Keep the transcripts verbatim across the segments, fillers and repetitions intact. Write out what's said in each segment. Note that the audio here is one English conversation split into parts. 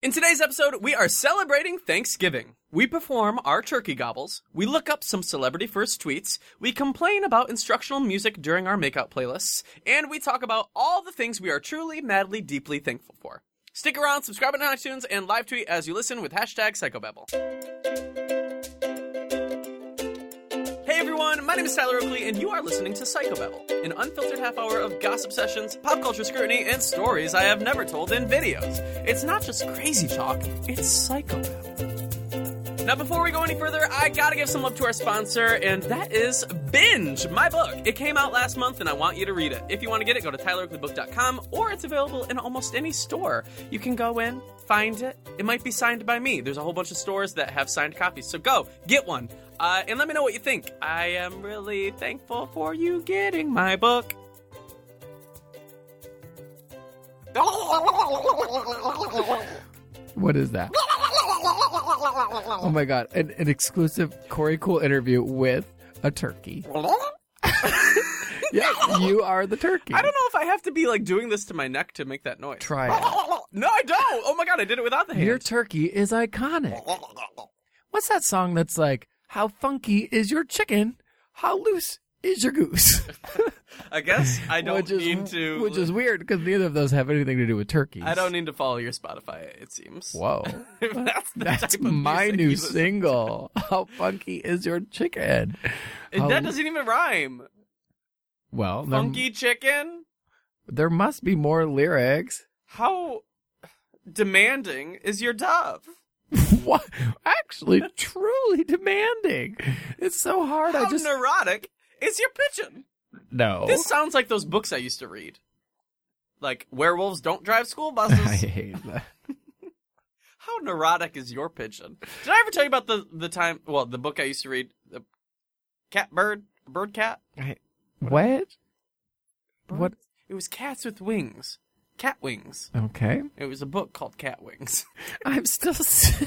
In today's episode, we are celebrating Thanksgiving. We perform our turkey gobbles, we look up some celebrity first tweets, we complain about instructional music during our makeout playlists, and we talk about all the things we are truly, madly, deeply thankful for. Stick around, subscribe on iTunes, and live tweet as you listen with hashtag Psychobabble. Hey everyone, my name is Tyler Oakley, and you are listening to Psychobabble, an unfiltered half hour of gossip sessions, pop culture scrutiny, and stories I have never told in videos. It's not just crazy talk, it's Psychobabble. Now before we go any further, I gotta give some love to our sponsor, and that is Binge, my book. It came out last month, and I want you to read it. If you want to get it, go to tyler oakley book dot com, or it's available in almost any store. You can go in, find it. It might be signed by me. There's a whole bunch of stores that have signed copies, so go, get one. Uh, and let me know what you think. I am really thankful for you getting my book. What is that? Oh my god, an, an exclusive Corey Cool interview with a turkey. Yeah, you are the turkey. I don't know if I have to be like doing this to my neck to make that noise. Try it. No, I don't. Oh my god, I did it without the hands. Your turkey is iconic. What's that song that's like, how funky is your chicken? How loose is your goose? I guess I don't which is, need to... Which is weird, because neither of those have anything to do with turkeys. I don't need to follow your Spotify, it seems. Whoa. That's the That's type of my music new you listen- single. How funky is your chicken? How- That doesn't even rhyme. Well, there, Funky chicken? there must be more lyrics. How demanding is your dove? What? Actually, truly demanding. It's so hard. How I just neurotic is your pigeon? no. This sounds like those books I used to read. Like, werewolves don't drive school buses. I hate that. How neurotic is your pigeon? Did I ever tell you about the, the time, well, the book I used to read, the cat bird, bird cat? I, what? Bird? What? It was cats with wings. Cat wings. Okay. It was a book called Cat Wings. I'm still. s-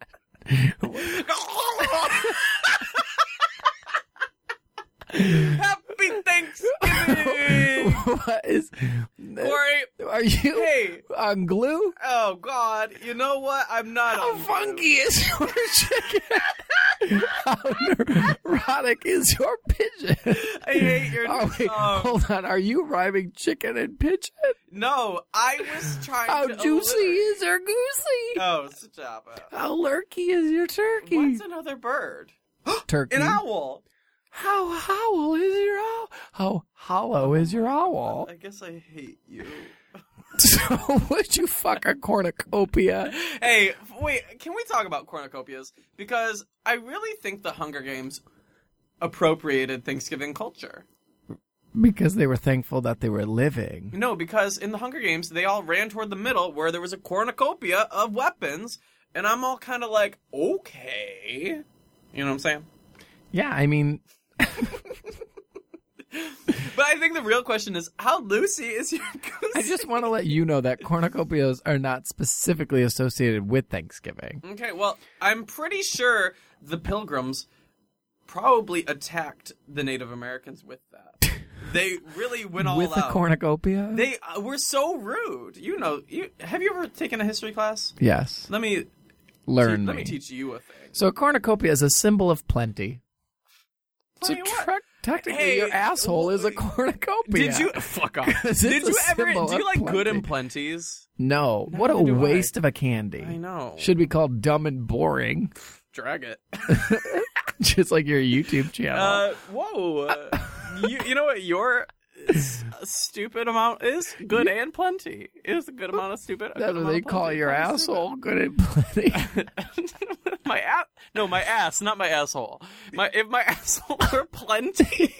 Happy Thanksgiving! What is? Corey, Are you hey. on glue? Oh, God. You know what? I'm not How on funky is your chicken? How neurotic is your pigeon? I hate your Oh, wait, song. hold on. Are you rhyming chicken and pigeon? No, I was trying How to... juicy alliterate. is your goosey? Oh, stop it. How lurky is your turkey? What's another bird? Turkey. An owl. How howl is your owl? How hollow is your owl? I guess I hate you. So would you fuck a cornucopia? Hey, wait, can we talk about cornucopias? Because I really think the Hunger Games appropriated Thanksgiving culture. Because they were thankful that they were living. No, because in the Hunger Games, they all ran toward the middle where there was a cornucopia of weapons, and I'm all kind of like, okay. You know what I'm saying? Yeah, I mean... But I think the real question is, how loosey is your goose? I just want to let you know that cornucopias are not specifically associated with Thanksgiving. Okay, well, I'm pretty sure the Pilgrims probably attacked the Native Americans with that. They really went all with out. a cornucopia? They uh, were so rude. You know, you have you ever taken a history class? Yes. Let me Learn te- me. Let me teach you a thing. So a cornucopia is a symbol of plenty. Plenty so of tre- technically Hey, your asshole is a cornucopia. Did you fuck off? 'Cause Did it's you a ever? symbol Do you of like good and plenty. plenties? No. What a Neither do I. waste of a candy. I know. Should be called dumb and boring. Drag it. Just like your YouTube channel. Uh, whoa. Uh, you, you know what your s- stupid amount is? Good and plenty. It is a good amount of stupid. a That's good what amount they of call plenty, your plenty of asshole. Good and plenty. stupid. my ass. No, my ass, not my asshole. My if my asshole were plenty.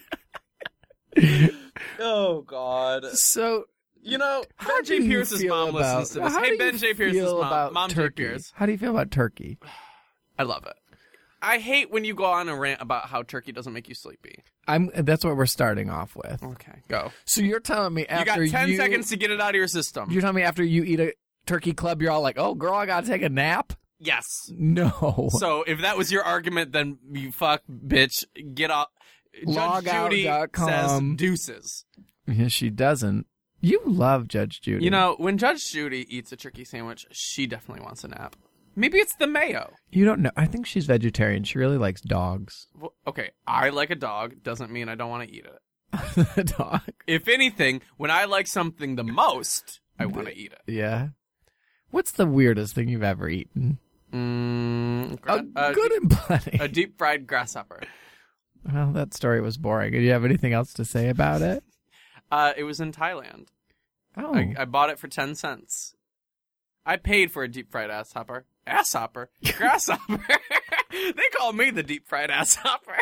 Oh God. So, You know, how Ben do J. you Pierce's feel mom about, listens to this. how Hey, do Ben you J. Pierce's feel mom. about Mom J. turkey? Pierce. How do you feel about turkey? I love it. I hate when you go on a rant about how turkey doesn't make you sleepy. I'm. That's what we're starting off with. Okay, go. So you're telling me You after got ten you, seconds to get it out of your system. You're telling me after you eat a turkey club, you're all like, "Oh, girl, I gotta take a nap." Yes. No. So if that was your argument, then you fuck, bitch, get off. Judge Logout Judy dot com. says deuces. Yeah, she doesn't. You love Judge Judy. You know, when Judge Judy eats a turkey sandwich, she definitely wants a nap. Maybe it's the mayo. You don't know. I think she's vegetarian. She really likes dogs. Well, okay, I like a dog. Doesn't mean I don't want to eat it. The dog. If anything, when I like something the most, I want to eat it. Yeah. What's the weirdest thing you've ever eaten? Mm, gra- A uh, good and plenty. A deep fried grasshopper. Well, that story was boring. Do you have anything else to say about it? Uh, it was in Thailand. Oh. I, I bought it for ten cents. I paid for a deep fried ass hopper. Ass hopper? Grasshopper? They call me the deep fried ass hopper.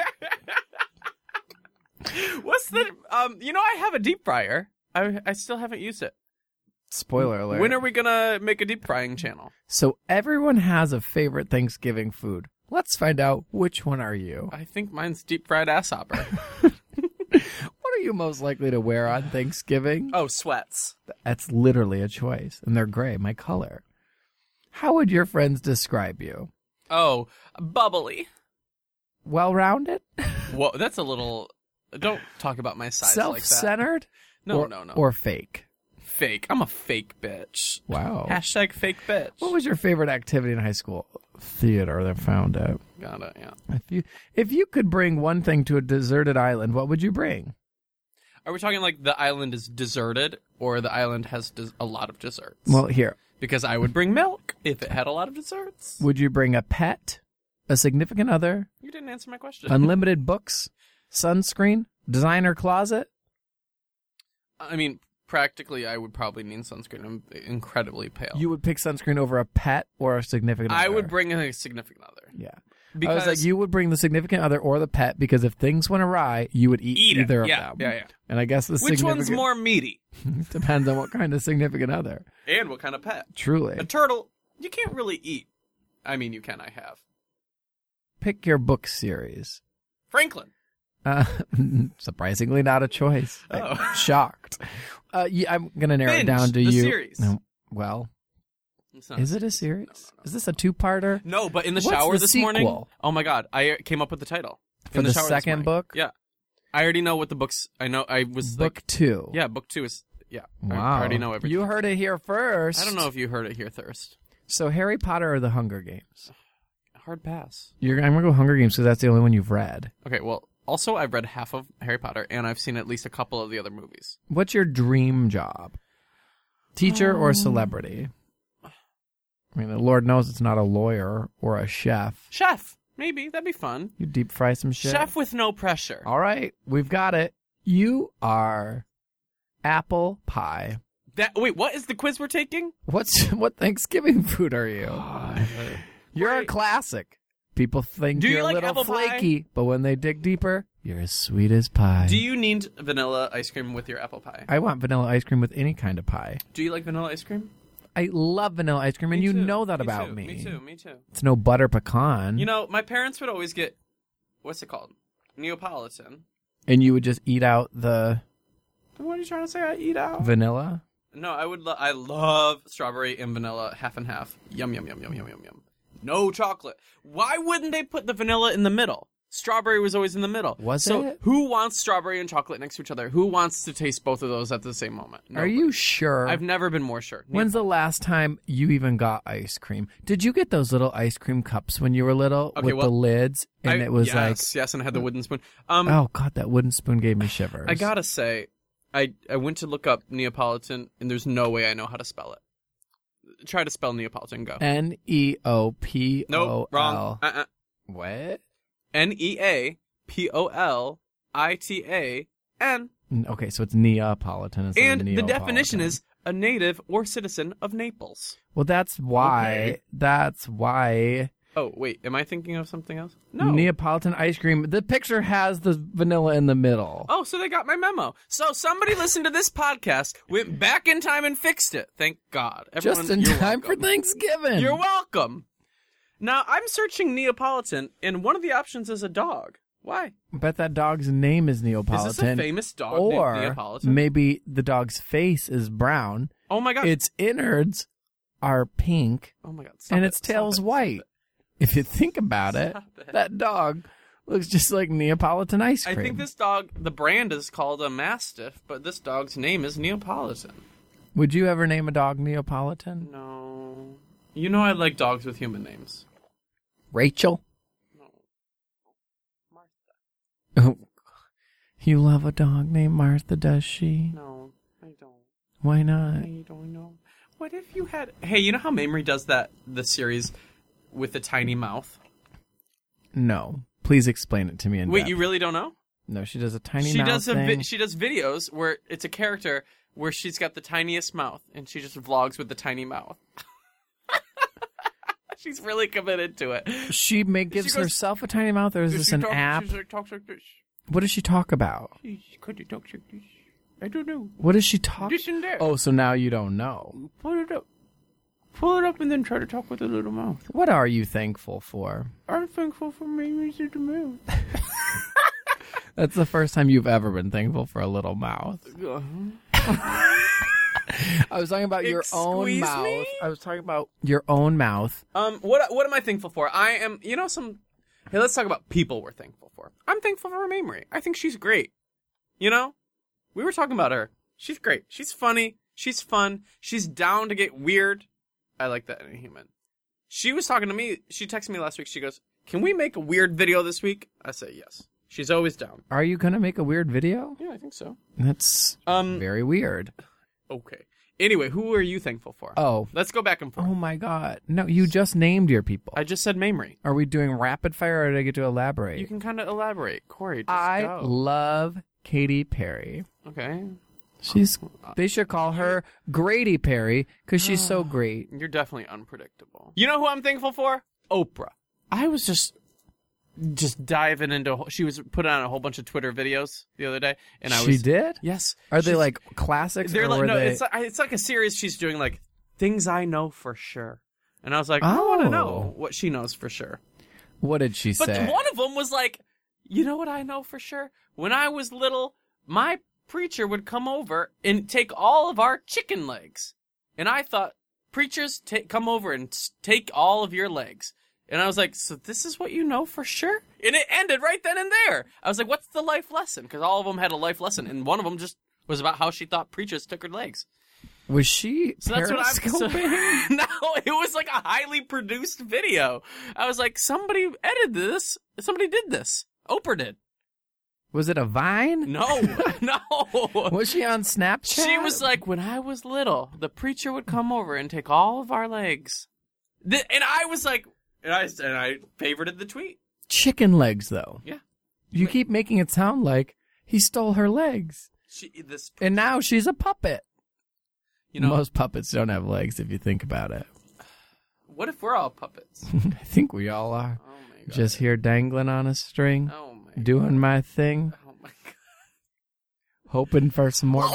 What's the, um, you know, I have a deep fryer. I, I still haven't used it. Spoiler alert. When are we gonna make a deep frying channel? So everyone has a favorite Thanksgiving food. Let's find out which one are you. I think mine's deep fried ass hopper. What are you most likely to wear on Thanksgiving? Oh, sweats. That's literally a choice. And they're gray, my color. How would your friends describe you? Oh, bubbly. Well-rounded? Whoa, that's a little... Don't talk about my size like that. Self-centered? No, or, no, no. Or fake? Fake. I'm a fake bitch. Wow. Hashtag fake bitch. What was your favorite activity in high school? Theater, they found out. Got it, yeah. If you if you could bring one thing to a deserted island, what would you bring? Are we talking like the island is deserted or the island has des- a lot of desserts? Well, here. Because I would bring milk if it had a lot of desserts. Would you bring a pet, a significant other, You didn't answer my question. unlimited books, sunscreen, designer closet? I mean, practically, I would probably need sunscreen. I'm incredibly pale. You would pick sunscreen over a pet or a significant other? I would bring a significant other. Yeah. Because I was like, you would bring the significant other or the pet because if things went awry, you would eat, Eat it. either Yeah, of them. yeah, yeah. And I guess the Which significant... one's more meaty? Depends on what kind of significant other. And what kind of pet? Truly. A turtle, you can't really eat. I mean, you can, I have. Pick your book series. Franklin. Uh, surprisingly not a choice. Oh. I'm shocked. Uh, yeah, I'm going to narrow Binge, it down to the you. series. No, well, It's not is a it a series. series? No, no, no. Is this a two-parter? No, but in the What's shower the this sequel? morning. Oh my god, I came up with the title. For in the shower this second morning. book? Yeah. I already know what the books I know I was Book like two. Yeah, book two is yeah. Wow. I already know everything. You heard it here first. I don't know if you heard it here, Thirst. So Harry Potter or the Hunger Games? Hard pass. You're, I'm going to go Hunger Games because that's the only one you've read. Okay, well, also I've read half of Harry Potter and I've seen at least a couple of the other movies. What's your dream job? Teacher Um, or celebrity? I mean, the Lord knows it's not a lawyer or a chef. Chef, maybe that'd be fun. You deep fry some shit. Chef with no pressure. All right, we've got it. You are apple pie. That wait, what is the quiz we're taking? What's what Thanksgiving food are you? You're a Wait. classic. People think Do you you're like a little apple pie? flaky, but when they dig deeper, you're as sweet as pie. Do you need vanilla ice cream with your apple pie? I want vanilla ice cream with any kind of pie. Do you like vanilla ice cream? I love vanilla ice cream, and Me you too. know that Me about too. me. Me too. Me too. It's no butter pecan. You know, my parents would always get what's it called? Neapolitan. And you would just eat out the What are you trying to say? I eat out. vanilla? No, I would. Lo- I love strawberry and vanilla, half and half. Yum yum yum yum yum yum yum. No chocolate. Why wouldn't they put the vanilla in the middle? Strawberry was always in the middle. Was so it? who wants strawberry and chocolate next to each other? Who wants to taste both of those at the same moment? Are Nobody. you sure? I've never been more sure. When's the last time you even got ice cream? Did you get those little ice cream cups when you were little Okay, with well, the lids? And I- it was yes, like, yes, and I had the wooden spoon. Um, oh god, that wooden spoon gave me shivers. I gotta say, I I went to look up Neapolitan, and there's no way I know how to spell it. Try to spell Neapolitan. Go. N E O P O L. Nope, wrong. Uh-uh. What? N E A P O L I T A N. N- Okay, so it's Neapolitan instead And of the Neapolitan. definition is a native or citizen of Naples. Well, that's why. Okay. That's why Oh, wait, am I thinking of something else? No. Neapolitan ice cream. The picture has the vanilla in the middle. Oh, so they got my memo. So somebody listened to this podcast, went back in time and fixed it. Thank God. Everyone, Just in you're time welcome. for Thanksgiving. You're welcome. Now, I'm searching Neapolitan, and one of the options is a dog. Why? Bet that dog's name is Neapolitan. Is this a famous dog or named Neapolitan? maybe the dog's face is brown. Oh my God. Its innards are pink, oh my God. Stop and it, its stop tail's it, white. stop If you think about it, Stop it. that dog Looks just like Neapolitan ice I cream. think this dog, the brand is called a Mastiff, but this dog's name is Neapolitan. Would you ever name a dog Neapolitan? No. You know I like dogs with human names. Rachel? No. Martha. Oh, you love a dog named Martha, does she? No, I don't. Why not? I don't know. What if you had... Hey, you know how Mamrie does that, the series with the tiny mouth? No. Please explain it to me in Wait, depth. you really don't know? No, she does a tiny She mouth does a thing. vi- she does videos where it's a character where she's got the tiniest mouth and she just vlogs with the tiny mouth. She's really committed to it. She may, gives goes- herself a tiny mouth, or is this She an talk- app? She talks like this. What does she talk about? She kind of talks like this. I don't know. What does she talk? This and that. Oh, so now you don't know. Pull it up. Pull it up and then try to talk with a little mouth. What are you thankful for? I'm thankful for Mamrie's little mouth. That's the first time you've ever been thankful for a little mouth. Uh-huh. I was talking about your own Excuse mouth. me? I was talking about your own mouth. Um, what what am I thankful for? I am, you know, some. Hey, let's talk about people we're thankful for. I'm thankful for Mamrie. I think she's great. You know, we were talking about her. She's great. She's funny. She's fun. She's down to get weird. I like that in a human. She was talking to me. She texted me last week. She goes, "Can we make a weird video this week?" I say yes. She's always down. Are you going to make a weird video? Yeah, I think so. That's Um. very weird. Okay. Anyway, who are you thankful for? Oh. Let's go back and forth. Oh, my God. No, you just named your people. I just said Mamrie. Are we doing rapid fire, or do I get to elaborate? You can kind of elaborate, Corey. Just I go. love Katy Perry. Okay. She's. They should call her Grady Perry because she's so great. You're definitely unpredictable. You know who I'm thankful for? Oprah. I was just just diving into. She was putting on a whole bunch of Twitter videos the other day, and I was. She did? Yes. Are they She's- like classics? They're or like were no. they... It's like, it's like a series she's doing, like things I know for sure. And I was like, I want to Oh. know what she knows for sure. What did she But say? one of them was like, you know what I know for sure? When I was little, my preacher would come over and take all of our chicken legs. And I thought, preachers take come over and s- take all of your legs. And I was like, so this is what you know for sure? And it ended right then and there. I was like, what's the life lesson? Because all of them had a life lesson. And one of them just was about how she thought preachers took her legs. Was she So that's what I'm periscoping? so, No, it was like a highly produced video. I was like, somebody edited this. Somebody did this. Oprah did. Was it a Vine? No, no. Was she on Snapchat? She was like, when I was little, the preacher would come over and take all of our legs. Th- and I was like, and I, and I favorited the tweet. chicken legs, though. Yeah. You keep making it sound like he stole her legs. She, this, And now she's a puppet. you know, Most puppets don't have legs if you think about it. what if we're all puppets? I think we all are. Oh my god. Just here dangling on a string, Oh my god. doing my thing, Oh my god. hoping for some more.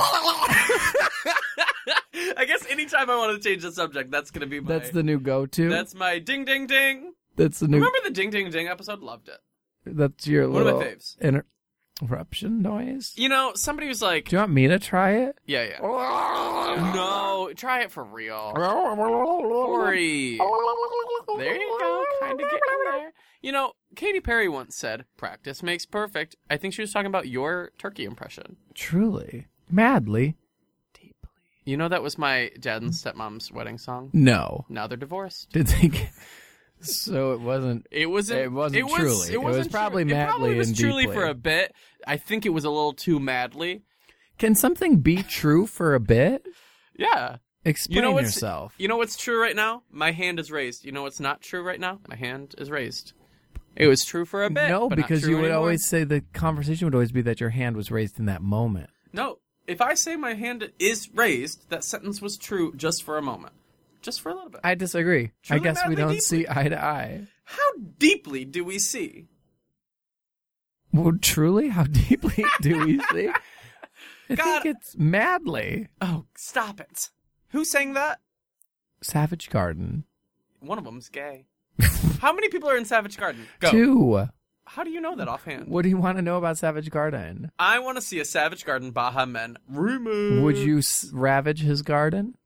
I guess anytime I want to change the subject, that's going to be my... That's the new go-to. That's my ding ding ding. That's the new. Remember the ding ding ding episode? Loved it. That's your One of my little faves. interruption noise. You know, somebody was like, Do you want me to try it? yeah, yeah. No, try it for real. Corey. There you go. Kind of getting there. You know, Katy Perry once said, practice makes perfect. I think she was talking about your turkey impression. Truly, madly, deeply. You know that was my dad and stepmom's wedding song? No. Now they're divorced. Did they? Get... So it wasn't. It wasn't. It wasn't it was, truly. It, It was wasn't probably true. It probably madly was and truly deeply. for a bit. I think it was a little too madly. Can something be true for a bit? Yeah. Explain You know what's yourself. You know what's true right now? My hand is raised. You know what's not true right now? My hand is raised. It was true for a bit. No, but not because true you would anymore. always say the conversation would always be that your hand was raised in that moment. No. If I say my hand is raised, that sentence was true just for a moment. Just for a little bit. I disagree. Truly, I guess we madly, don't deeply. see eye to eye. How deeply do we see? Well, truly, how deeply do we see? I God. think it's madly. Oh, stop it. Who sang that? Savage Garden. One of them's gay. How many people are in Savage Garden? Go. Two. How do you know that offhand? What do you want to know about Savage Garden? I want to see a Savage Garden Baja Men remix. Would you s- ravage his garden?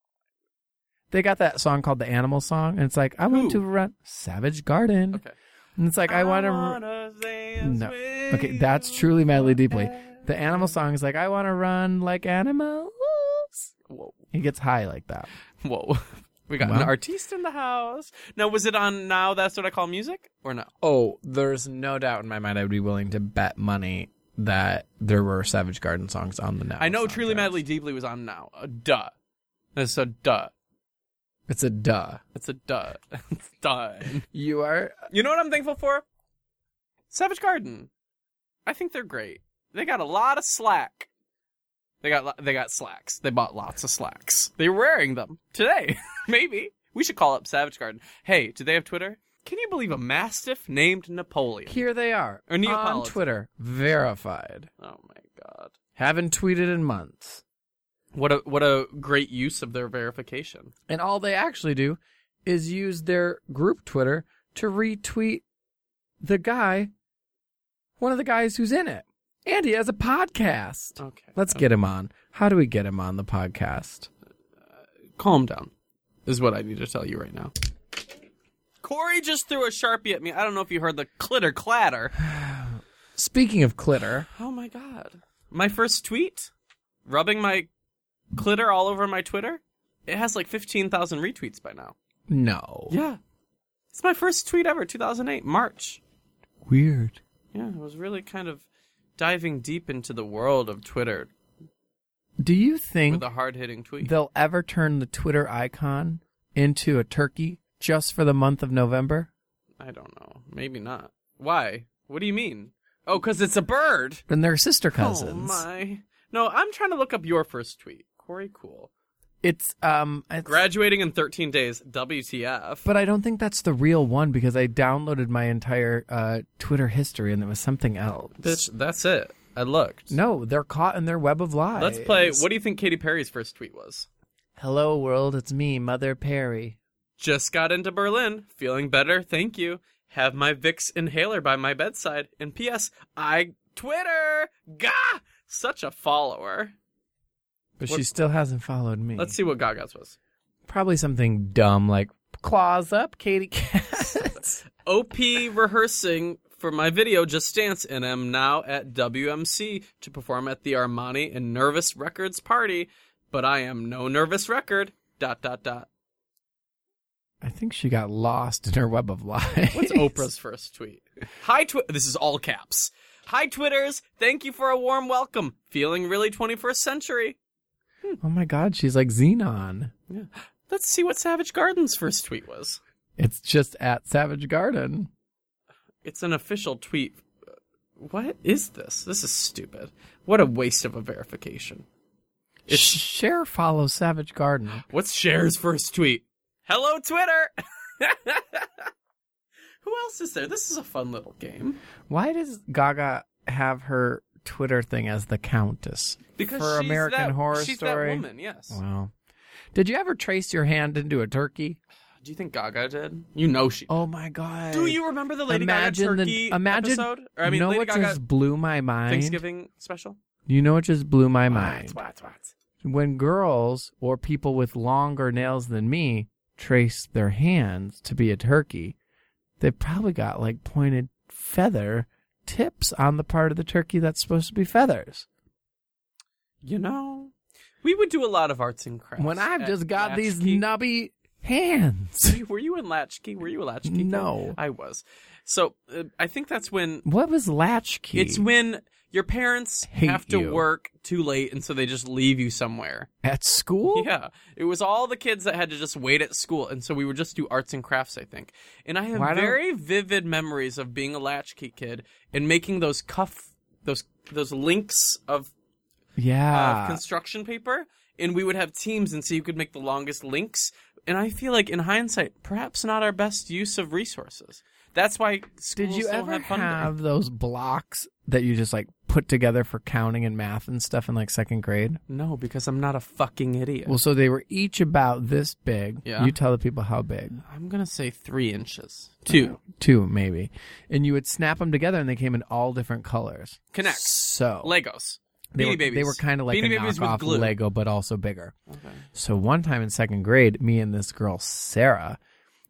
They got that song called the Animal Song, and it's like, I want Who? to run Savage Garden. Okay. And it's like, I, I want to... No. Okay, that's truly Madly Deeply. The Animal song is like, I want to run like animals. Whoa. He gets high like that. Whoa. We got well, an artiste in the house. Now, was it on Now That's What I Call Music or no? Oh, there's no doubt in my mind I would be willing to bet money that there were Savage Garden songs on the Now. I know Truly Madly Deeply was on Now. Uh, duh. It's a duh. It's a duh. It's a duh. It's done. You are... You know what I'm thankful for? Savage Garden. I think they're great. They got a lot of slack. They got they got slacks. They bought lots of slacks. They were wearing them today. Maybe. We should call up Savage Garden. Hey, do they have Twitter? Can you believe a Mastiff named Napoleon? Here they are. Or on Twitter. Verified. Oh, my God. Haven't tweeted in months. What a what a great use of their verification. And all they actually do is use their group Twitter to retweet the guy, one of the guys who's in it. And he has a podcast. Okay. Let's okay. get him on. How do we get him on the podcast? Uh, calm down, is what I need to tell you right now. Corey just threw a Sharpie at me. I don't know if you heard the clitter clatter. Speaking of clitter. Oh, my God. My first tweet, rubbing my clitter all over my Twitter, it has like fifteen thousand retweets by now. No. Yeah. It's my first tweet ever, two thousand eight, March. Weird. Yeah, it was really kind of diving deep into the world of Twitter. Do you think with a hard-hitting tweet. They'll ever turn the Twitter icon into a turkey just for the month of November? I don't know. Maybe not. Why? What do you mean? Oh, because it's a bird. And they're sister cousins. Oh, my. No, I'm trying to look up your first tweet. Corey Cool. It's, um... It's, graduating in thirteen days. W T F. But I don't think that's the real one because I downloaded my entire uh, Twitter history and it was something else. Bitch, that's it. I looked. No, they're caught in their web of lies. Let's play. What do you think Katy Perry's first tweet was? Hello, world. It's me, Mother Perry. Just got into Berlin. Feeling better. Thank you. Have my Vicks inhaler by my bedside. And P S. I Twitter. Gah! Such a follower. But what? She still hasn't followed me. Let's see what Gaga's was. Probably something dumb like, claws up, Katy Cat. O P rehearsing for my video Just Dance and am now at W M C to perform at the Armani and Nervous Records party, but I am no Nervous Record. Dot, dot, dot. I think she got lost in her web of lies. What's Oprah's first tweet? Hi, Twi- This is all caps. Hi, Twitters. Thank you for a warm welcome. Feeling really twenty-first century. Hmm. Oh, my God. She's like Xenon. Yeah. Let's see what Savage Garden's first tweet was. It's just at Savage Garden. It's an official tweet. What is this? This is stupid. What a waste of a verification. It's... Cher follows Savage Garden. What's Cher's first tweet? Hello, Twitter! Who else is there? This is a fun little game. Why does Gaga have her Twitter thing as the Countess? Because for she's American that, Horror she's Story? That woman, yes. Wow. Did you ever trace your hand into a turkey? Do you think Gaga did? You know she did. Oh, my God. Do you remember the Lady imagine Gaga turkey the, imagine, episode? Or, I mean, you know Lady what Gaga just blew my mind? Thanksgiving special? You know what just blew my mind? What, what, what? When girls or people with longer nails than me trace their hands to be a turkey, they've probably got, like, pointed feather tips on the part of the turkey that's supposed to be feathers. You know, we would do a lot of arts and crafts. When I've just got Latchkey. these nubby hands. Were you, were you in Latchkey? Were you a Latchkey? No. Kid? I was. So uh, I think that's when... What was Latchkey? It's when your parents Hate have to you. work too late, and so they just leave you somewhere. At school? Yeah. It was all the kids that had to just wait at school, and so we would just do arts and crafts, I think. And I have Why don't- very vivid memories of being a Latchkey kid and making those cuff... those those links of Yeah. uh, construction paper, and we would have teams and see who could make the longest links. And I feel like, in hindsight, perhaps not our best use of resources. That's why schools Did you don't ever have funding. have those blocks that you just, like, put together for counting and math and stuff in, like, second grade? No, because I'm not a fucking idiot. Well, so they were each about this big. Yeah. You tell the people how big. I'm going to say three inches. Two. Uh, two, maybe. And you would snap them together, and they came in all different colors. Connect. So Legos. They Beanie were, Babies. They were kind of like Beanie a Babies with knockoff glue. Lego, but also bigger. Okay. So one time in second grade, me and this girl, Sarah,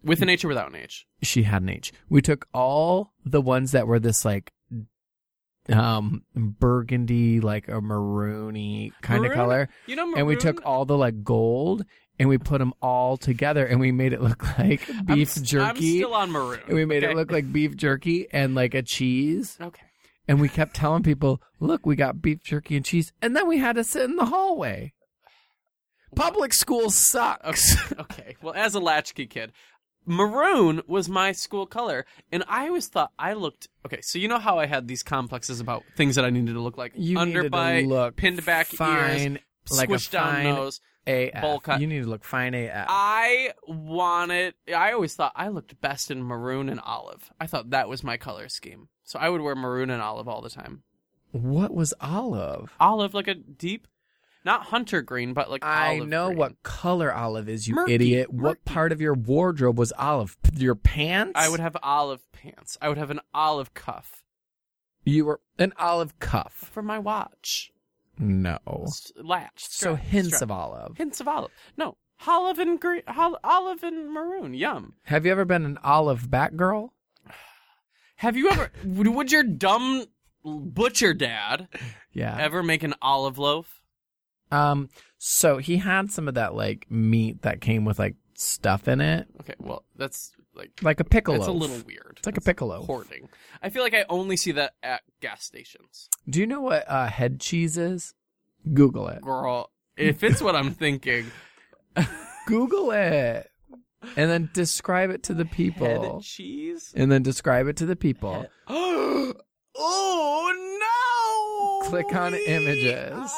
With an H or without an H? She had an H. We took all the ones that were this like um burgundy, like a maroony kind Maroon? of color. You know, maroon? And we took all the like gold and we put them all together and we made it look like beef I'm, jerky. I'm still on maroon. And we made okay? it look like beef jerky and like a cheese. Okay. And we kept telling people, look, we got beef jerky and cheese. And then we had to sit in the hallway. Public school sucks. Okay. okay. Well, as a latchkey kid, maroon was my school color. And I always thought I looked... Okay, so you know how I had these complexes about things that I needed to look like? You Underbite, needed to look pinned back fine, ears, like a squished down fine nose. A F. Bowl cut. You need to look fine A F. I wanted... I always thought I looked best in maroon and olive. I thought that was my color scheme. So I would wear maroon and olive all the time. What was olive? Olive, like a deep... Not hunter green, but like I olive know green. what color olive is, you Murky, idiot. murky. What part of your wardrobe was olive? P- Your pants? I would have olive pants. I would have an olive cuff. You were an olive cuff. For my watch. No. S- Latched. So strap, hints strap. of olive. Hints of olive. No. Olive and green. Hol- olive and maroon. Yum. Have you ever been an olive Batgirl? Have you ever... would would your dumb butcher dad Yeah. ever make an olive loaf? Um. So he had some of that like meat that came with like stuff in it, Okay, well, that's like... like a pickle It's a loaf. little weird. It's like a piccolo. Hoarding. I feel like I only see that at gas stations. Do you know what uh, head cheese is? Google it. Girl, if it's what I'm thinking... Google it. And then describe it to the people. Head cheese? And then describe it to the people. Oh no! Click on images.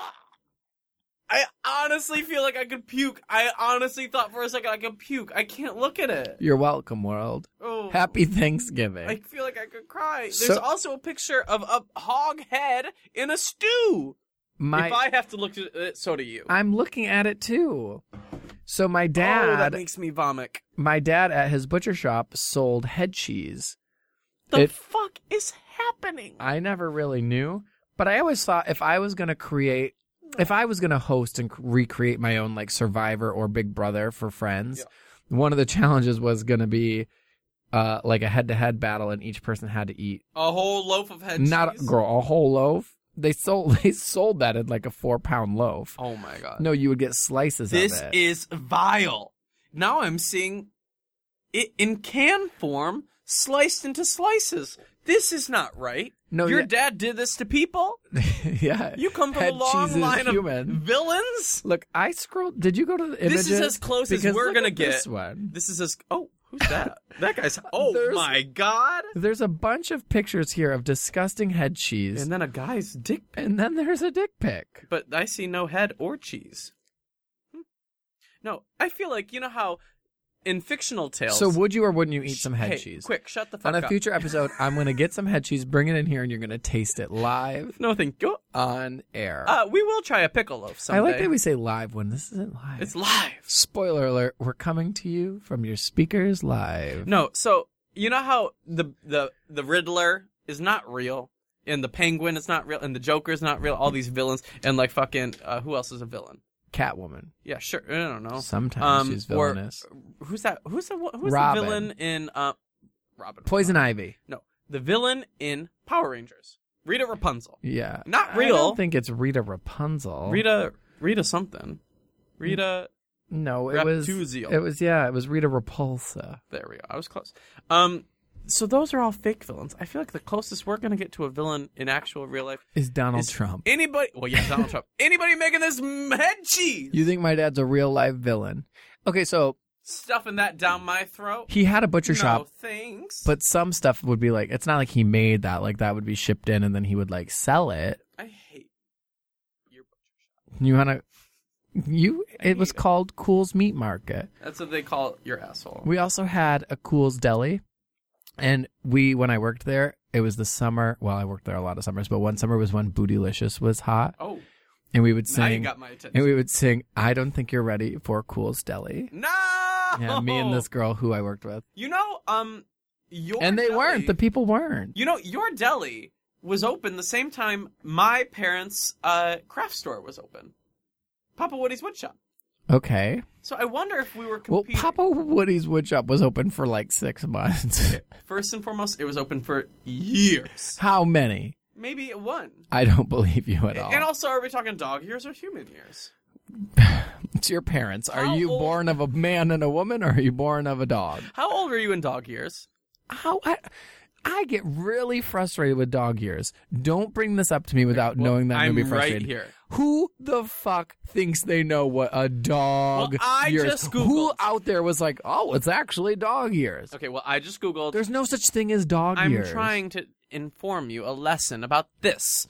I honestly feel like I could puke. I honestly thought for a second I could puke. I can't look at it. You're welcome, world. Oh. Happy Thanksgiving. I feel like I could cry. There's So- also a picture of a hog head in a stew. My, if I have to look at it, so do you. I'm looking at it too. So my oh, dad, that makes me vomit. my dad at his butcher shop sold head cheese. The It- fuck is happening? I never really knew, but I always thought if I was going to create, if I was going to host and recreate my own like Survivor or Big Brother for friends, Yeah. one of the challenges was going to be uh, like a head-to-head battle, and each person had to eat A whole loaf of head not cheese? a, girl a whole loaf. They sold they sold that in like a four-pound loaf. Oh my god. No, you would get slices This of it. is vile. Now I'm seeing it in can form, sliced into slices. This is not right. No, Your yeah. dad did this to people? Yeah, You come from head a long cheese is line human. of villains? Look, I scrolled. Did you go to the images? This is as close as Because we're look gonna at get. This one. This is as... Oh, who's that? That guy's... Oh There's- my god. There's a bunch of pictures here of disgusting head cheese, And then a guy's dick. and then there's a dick pic. But I see no head or cheese. Hmm. No, I feel like, you know how in fictional tales... So would you or wouldn't you eat some head hey, cheese? quick, shut the fuck On a up. future episode, I'm going to get some head cheese, bring it in here, and you're going to taste it live No, thank you. on air. Uh, we will try a pickle loaf someday. I like that we say live when this isn't live. It's live. Spoiler alert, we're coming to you from your speakers live. No, so you know how the the the Riddler is not real, and the Penguin is not real, and the Joker is not real. All these villains, and like fucking uh, who else is a villain? Catwoman. Yeah, sure. I don't know. Sometimes Um, she's or- villainous. Who's that? Who's the who's Robin. the villain in uh, Robin? Poison Ivy. No, the villain in Power Rangers. Rita Rapunzel. Yeah. Not I real. don't think it's Rita Rapunzel. Rita Rita something. Rita. No, it was. Raptuziel. It was, yeah, it was Rita Repulsa. There we go. I was close. Um, so those are all fake villains. I feel like the closest we're gonna get to a villain in actual real life Is Donald is Trump. Anybody? Well, yeah, Donald Trump. Anybody making this m- head cheese? You think my dad's a real life villain? Okay, so Stuffing that down my throat? he had a butcher no, shop, thanks. but some stuff would be like, it's not like he made that. Like, that would be shipped in and then he would, like, sell it. I hate your butcher shop. You want to. You. I It was hate it. called Cool's Meat Market. That's what they call your asshole. We also had a Cool's Deli. And we, when I worked there, it was the summer. Well, I worked there a lot of summers, but one summer was when Bootylicious was hot. Oh, And we would now you sing. got my attention. And we would sing, I don't think you're ready for Cool's Deli. no. Yeah, me and this girl who I worked with. You know, um, your And they deli- weren't. The people weren't. You know, your deli was open the same time my parents' uh, craft store was open. Papa Woody's Woodshop. Okay. So I wonder if we were Well, competing. Papa Woody's Woodshop was open for like six months. First and foremost, it was open for years. How many? Maybe one. I don't believe you at all. And also, are we talking dog years or human years? It's your parents. Are How you old- born of a man and a woman, or are you born of a dog? How old were you in dog years? How I, I get really frustrated with dog years. Don't bring this up to me without Well, knowing that I'm, I'm gonna be frustrated. right here. Who the fuck thinks they know what a dog Well, I years? just Googled. Who out there was like, oh, it's actually dog years? Okay, well, I just Googled. There's no such thing as dog I'm years. trying to inform you a lesson about this.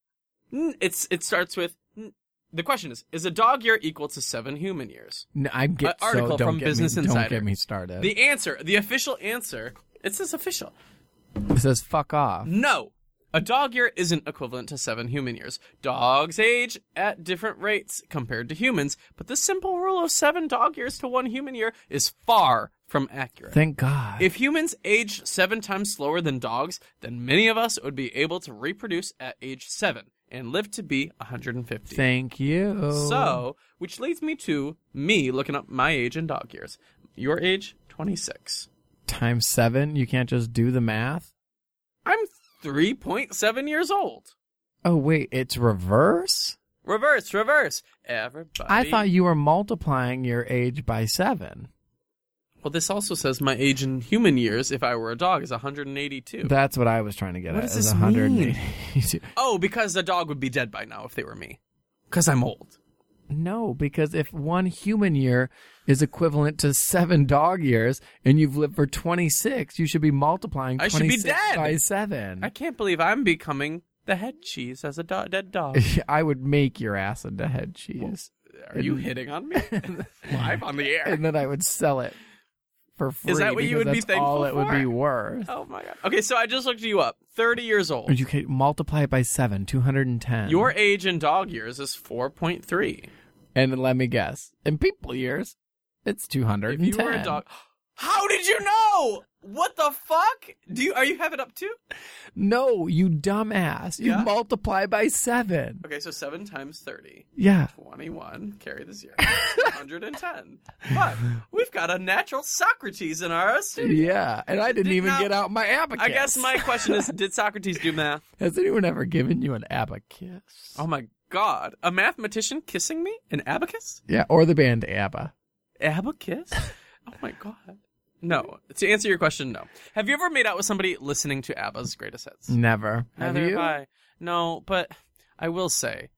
N- It's It starts with, n- the question is, is a dog year equal to seven human years? No, I get An article so, don't from get Business me, Insider. Don't get me started. The answer, the official answer, it says official. It says fuck off. No. A dog year isn't equivalent to seven human years. Dogs age at different rates compared to humans, but the simple rule of seven dog years to one human year is far from accurate. Thank God. If humans aged seven times slower than dogs, then many of us would be able to reproduce at age seven and live to be one hundred fifty. Thank you. So, which leads me to me looking up my age in dog years. Your age, twenty-six. Times seven, you can't just do the math? I'm three point seven years old. Oh, wait, it's reverse? Reverse, reverse. Everybody. I thought you were multiplying your age by seven. Well, this also says my age in human years, if I were a dog, is one hundred eighty-two. That's what I was trying to get What at. does is this one hundred mean? eighty-two. Oh, because the dog would be dead by now if they were me. Because I'm old. No, because if one human year is equivalent to seven dog years and you've lived for twenty-six, you should be multiplying I should be twenty-six dead. by seven. I can't believe I'm becoming the head cheese as a do- dead dog. I would make your ass into head cheese. Are you hitting on me? Live on the air. And then I would sell it for free. Is that what you because would be that's thankful all it would for? be worth. Oh, my God. Okay, so I just looked you up. thirty years old. You can multiply it by seven, two hundred ten. Your age in dog years is four point three. And then let me guess. In people years, it's two hundred ten. If you were a dog... How did you know? What the fuck? Do you Are you have it up too? No, you dumbass. You Yeah? multiply by seven. Okay, so seven times thirty. Yeah. twenty-one. Carry the zero. one hundred ten. But we've got a natural Socrates in our studio. Yeah. And I didn't Did even not- get out my abacus. I guess my question is, did Socrates do math? Has anyone ever given you an abacus? Oh my God. A mathematician kissing me? An abacus? Yeah, or the band ABBA. Abacus? Oh my God. No. To answer your question, no. Have you ever made out with somebody listening to ABBA's greatest hits? Never. Have Neither you? I. No, but I will say.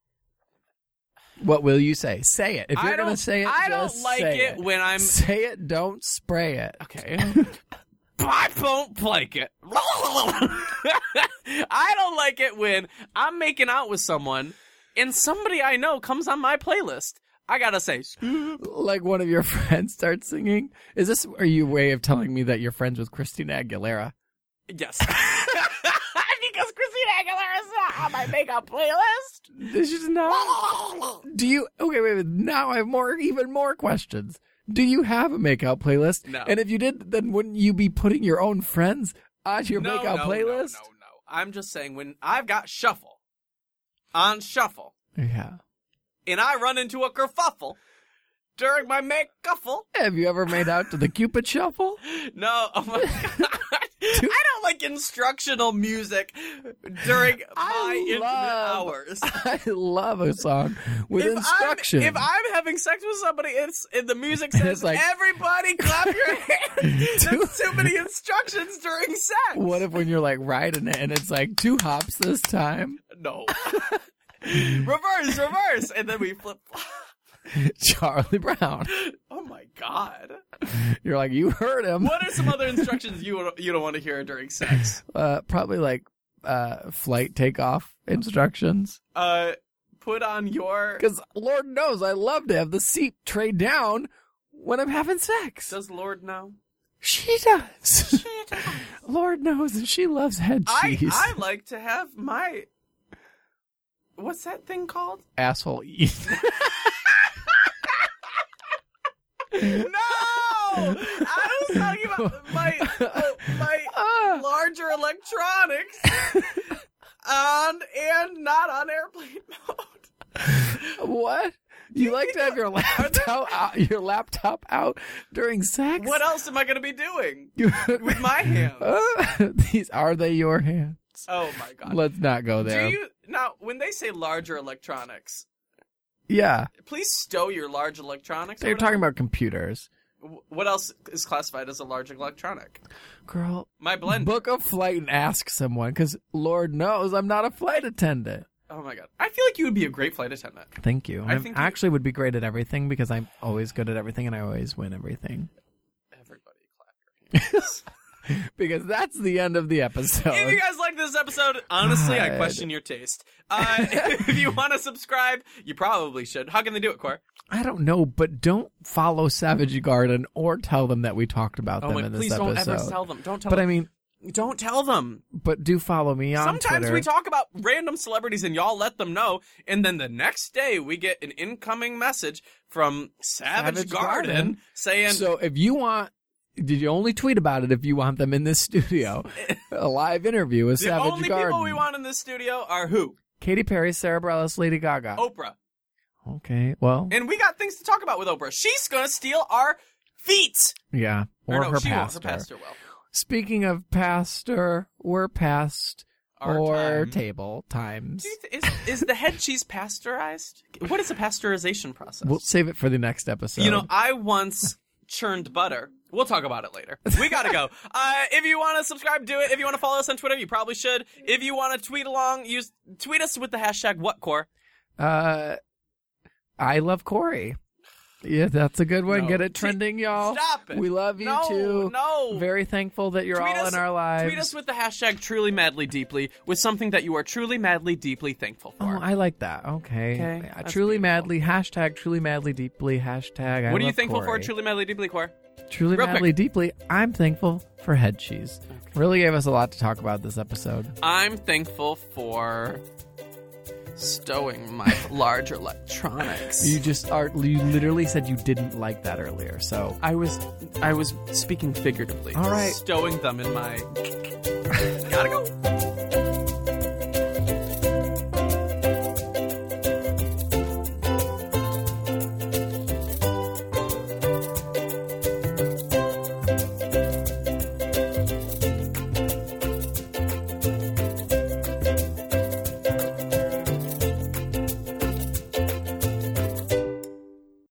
What will you say? Say it. If you're I going to don't- say it, I just don't like say it when I'm- Say it, don't spray it. Okay. I don't like it. I don't like it when I'm making out with someone and somebody I know comes on my playlist. I gotta say, Like one of your friends starts singing? Is this are you way of telling me that you're friends with Christina Aguilera? yes. Because Christina Aguilera is not on my makeup playlist. This is not. Do you? Okay, wait, wait. Now I have more, even more questions. Do you have a makeout playlist? No. And if you did, then wouldn't you be putting your own friends on your No, makeout no, playlist? No, no, no. I'm just saying when I've got shuffle on shuffle Yeah. and I run into a kerfuffle during my make-guffle. Have you ever made out to the Cupid Shuffle? No, oh my God. I don't like instructional music during my I intimate love- hours. I love a song with If instruction. I'm, if I'm having sex with somebody, it's and the music says, It's like- "Everybody clap your hands." There's too many instructions during sex. What if when you're like riding it and it's like two hops this time? No. Reverse, reverse, and then we flip. Charlie Brown. Oh my God! You're like, you heard him. What are some other instructions you you don't want to hear during sex? Uh, probably like uh, flight takeoff instructions. Uh, put on your. Because Lord knows I love to have the seat tray down when I'm having sex. Does Lord know? She does. Lord knows and she loves head I cheese. I like to have my. What's that thing called? Asshole eat. No, I was talking about my uh, my Ah. larger electronics on and not on airplane mode. What? You like to have your laptop out, your laptop out during sex? What else am I going to be doing with my hands? Uh, these are they your hands? Oh my god. Let's not go there. Do you now when they say larger electronics? Yeah. Please stow your large electronics. They're talking about computers. What else is classified as a large electronic? Girl, my blender. Book a flight and ask someone, because Lord knows I'm not a flight attendant. Oh my god. I feel like you would be a great flight attendant. Thank you. I I think actually you... would be great at everything because I'm always good at everything and I always win everything. Everybody clap your hands. Because that's the end of the episode. If you guys like this episode, honestly, God. I question your taste. Uh, if you want to subscribe, you probably should. How can they do it, Cor? I don't know, but don't follow Savage Garden or tell them that we talked about oh them my, in this please episode. Please don't ever tell them. Don't tell but them. I mean, don't tell them. But do follow me on Sometimes Twitter. we talk about random celebrities and y'all let them know, and then the next day we get an incoming message from Savage, Savage Garden, Garden saying... So if you want... Did you only tweet about it if you want them in this studio? A live interview with the Savage Garden. The only people we want in this studio are who? Katy Perry, Sarah Bareilles, Lady Gaga. Oprah. Okay, well... And we got things to talk about with Oprah. She's gonna steal our feet! Yeah, or, or no, her she pastor. Won't. Her pastor will. Speaking of pastor, we're past our or time. table times. Is, is the head cheese pasteurized? What is the pasteurization process? We'll save it for the next episode. You know, I once churned butter. We'll talk about it later. We gotta go. Uh, if you want to subscribe, do it. If you want to follow us on Twitter, you probably should. If you want to tweet along, use tweet us with the hashtag WhatCore. Uh, I love Corey. Yeah, that's a good one. No. Get it trending, y'all. Stop it. We love you no, too. No, Very thankful that you're tweet all us, in our lives. Tweet us with the hashtag Truly Madly Deeply with something that you are truly madly deeply thankful for. Oh, I like that. Okay. Okay, Yeah, that's truly beautiful. madly, hashtag truly madly deeply, hashtag I What are you love thankful Corey. for, Truly Madly Deeply, Core? Truly Real madly quick. deeply, I'm thankful for head cheese. Okay. Really gave us a lot to talk about this episode. I'm thankful for stowing my large electronics. You just are. You literally said you didn't like that earlier, so I was, I was speaking figuratively. All right. Stowing them in my. Gotta go.